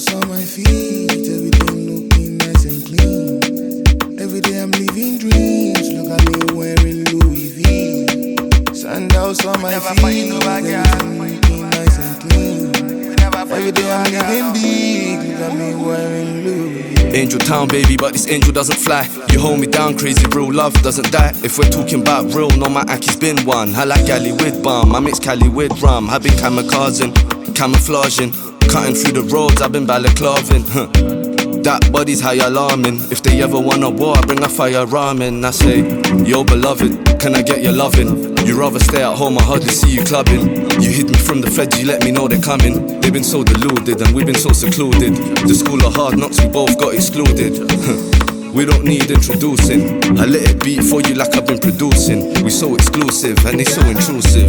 Sandals on my feet, everything looking nice and clean. Every day I'm living dreams, look at me wearing Louis V. Sandals on my feet, everything looking nice and clean. Every day I'm living big, look at me wearing Louis V. Angel Town, baby, but this angel doesn't fly. You hold me down, crazy, real love doesn't die. If we're talking about real, no, my Aki's been one. I like Gally with bum, I mix Cali with rum. I've been kamikazing, camouflaging, cutting through the roads, I've been balaclaving. That body's high alarming. If they ever want a war, I bring a fire ramen. I say, yo beloved, can I get your loving? You rather stay at home, I hardly see you clubbing. You hid me from the feds, you let me know they're coming. They've been so deluded and we've been so secluded. The school of hard knocks, we both got excluded. We don't need introducing. I let it beat for you like I've been producing. We so exclusive and they so intrusive.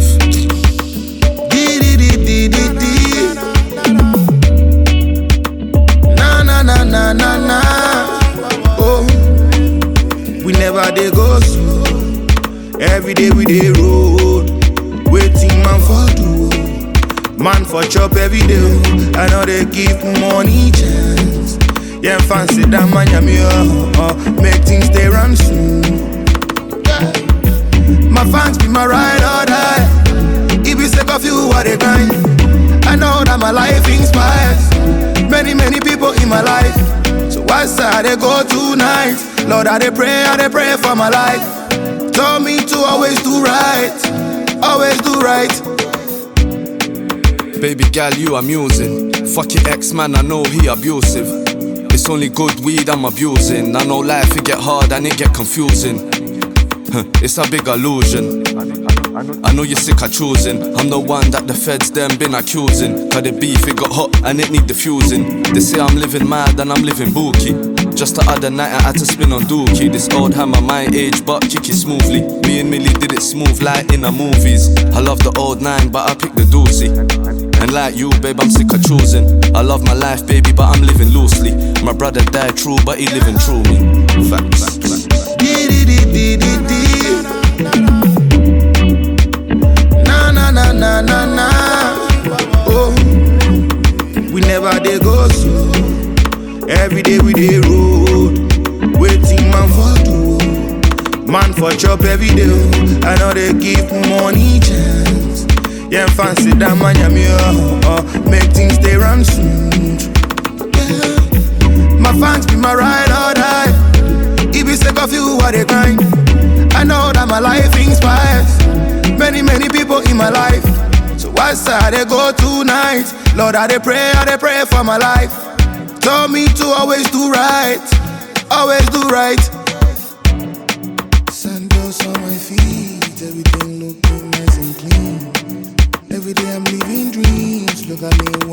Na na na, oh, we never dey go slow. Every day we dey road, waiting man for do, man for chop every day. I know they give money chance. Yeah, fancy that man, make things they run smooth. My fans be my ride or die. If you sick of you, what they grind. I know that my life inspires many people in my life. So why side I go tonight? Lord, I pray for my life. Told me to always do right, always do right. Baby gal, you amusing. Fuck your ex-man, I know he abusive. It's only good weed I'm abusing. I know life it get hard and it get confusing. It's a big illusion. I know you're sick of choosing. I'm the one that the feds them been accusing. Cause the beef it got hot and it need diffusing. They say I'm living mad and I'm living bookie. Just the other night I had to spin on Dookie. This old hammer my age but kick it smoothly. Me and Millie did it smooth like in the movies. I love the old 9 but I picked the doozy. And like you babe I'm sick of choosing. I love my life baby but I'm living loosely. My brother died true but he living through me. Facts. Na, oh, we never dey go slow. Every day we dey road, waiting man for do, man for chop every day. I know they give money chance. Yeah, fancy that man, make things they run smooth. My fans be my ride or die. If you sick of you, what they grind. I know that my life inspires many people in my life. So why side I go tonight? Lord, I pray for my life. Told me to always do right, always do right. Sandals on my feet, everything looking nice and clean. Every day I'm living dreams, look at me